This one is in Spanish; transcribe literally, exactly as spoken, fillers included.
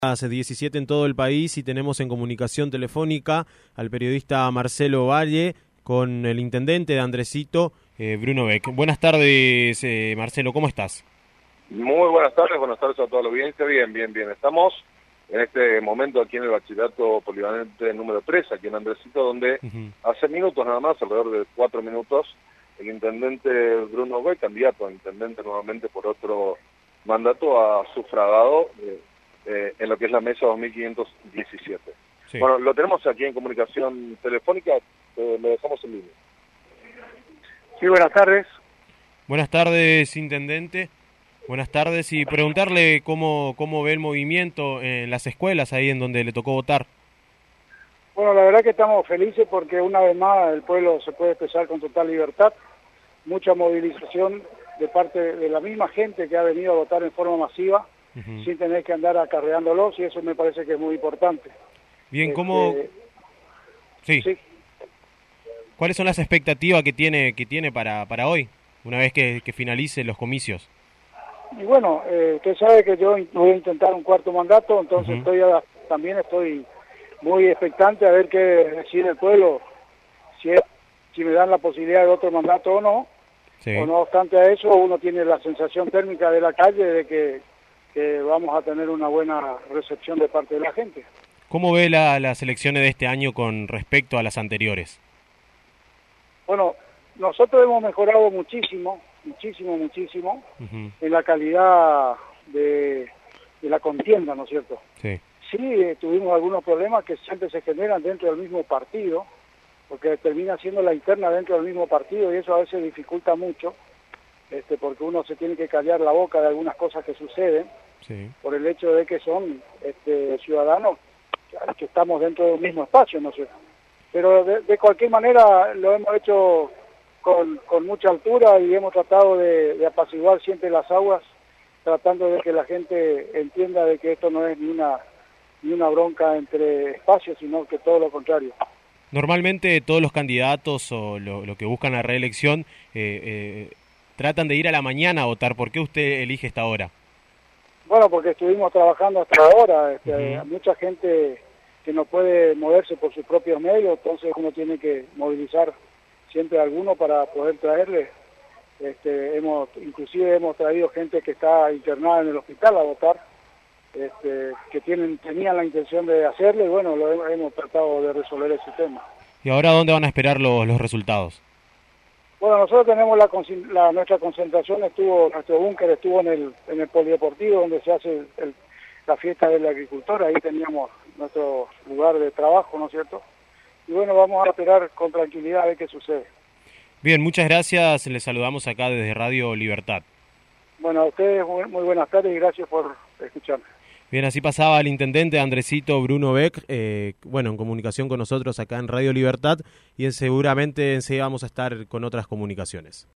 Hace diecisiete en todo el país y tenemos en comunicación telefónica al periodista Marcelo Valle con el intendente de Andresito, eh, Bruno Beck. Buenas tardes, eh, Marcelo, ¿cómo estás? Muy buenas tardes, buenas tardes a toda la audiencia. Bien, bien, bien. Estamos en este momento aquí en el bachillerato polivalente número tres, aquí en Andresito, donde uh-huh. hace minutos nada más, alrededor de cuatro minutos, el intendente Bruno Beck, candidato a intendente nuevamente por otro mandato, ha sufragado eh, eh, en lo que es la mesa dos mil quinientos diecisiete. Sí. Bueno, lo tenemos aquí en comunicación telefónica, eh, lo dejamos en línea. Sí, buenas tardes. Buenas tardes, intendente. Buenas tardes, y preguntarle cómo, cómo ve el movimiento en las escuelas ahí en donde le tocó votar. Bueno, la verdad que estamos felices porque una vez más el pueblo se puede expresar con total libertad, mucha movilización de parte de la misma gente que ha venido a votar en forma masiva, uh-huh. sin tener que andar acarreándolos, y eso me parece que es muy importante. Bien, este... ¿cómo...? Sí. sí. ¿Cuáles son las expectativas que tiene que tiene para, para hoy, una vez que, que finalicen los comicios? Y bueno, eh, usted sabe que yo voy a intentar un cuarto mandato, entonces uh-huh. estoy a, también estoy muy expectante a ver qué decide el pueblo, si, es, si me dan la posibilidad de otro mandato o no. Sí. O no obstante a eso, uno tiene la sensación térmica de la calle de que, que vamos a tener una buena recepción de parte de la gente. ¿Cómo ve la, las elecciones de este año con respecto a las anteriores? Bueno, nosotros hemos mejorado muchísimo, muchísimo, muchísimo uh-huh. en la calidad de, de la contienda, ¿no es cierto? Sí. Sí, eh, tuvimos algunos problemas que siempre se generan dentro del mismo partido, porque termina siendo la interna dentro del mismo partido y eso a veces dificulta mucho, este, porque uno se tiene que callar la boca de algunas cosas que suceden, sí. por el hecho de que son este, ciudadanos que estamos dentro del mismo espacio, ¿no es cierto? Pero de, de cualquier manera lo hemos hecho con, con mucha altura y hemos tratado de, de apaciguar siempre las aguas, tratando de que la gente entienda de que esto no es ni una, ni una bronca entre espacios, sino que todo lo contrario. Normalmente todos los candidatos o lo, lo que buscan la reelección eh, eh, tratan de ir a la mañana a votar. ¿Por qué usted elige esta hora? Bueno, porque estuvimos trabajando hasta ahora. Este, uh-huh. Hay mucha gente que no puede moverse por sus propios medios, entonces uno tiene que movilizar siempre a alguno para poder traerle. Este, hemos, inclusive hemos traído gente que está internada en el hospital a votar, este, que tienen tenían la intención de hacerlo, y bueno, lo hemos, hemos tratado de resolver ese tema. ¿Y ahora dónde van a esperar los, los resultados? Bueno, nosotros tenemos la, la nuestra concentración, estuvo nuestro búnker estuvo en el en el polideportivo donde se hace el, el, la fiesta del agricultor, ahí teníamos nuestro lugar de trabajo, ¿no es cierto? Y bueno, vamos a esperar con tranquilidad a ver qué sucede. Bien, muchas gracias, les saludamos acá desde Radio Libertad. Bueno, a ustedes muy buenas tardes y gracias por escucharme. Bien, así pasaba el intendente Andresito, Bruno Beck, eh, bueno, en comunicación con nosotros acá en Radio Libertad, y seguramente enseguida vamos a estar con otras comunicaciones.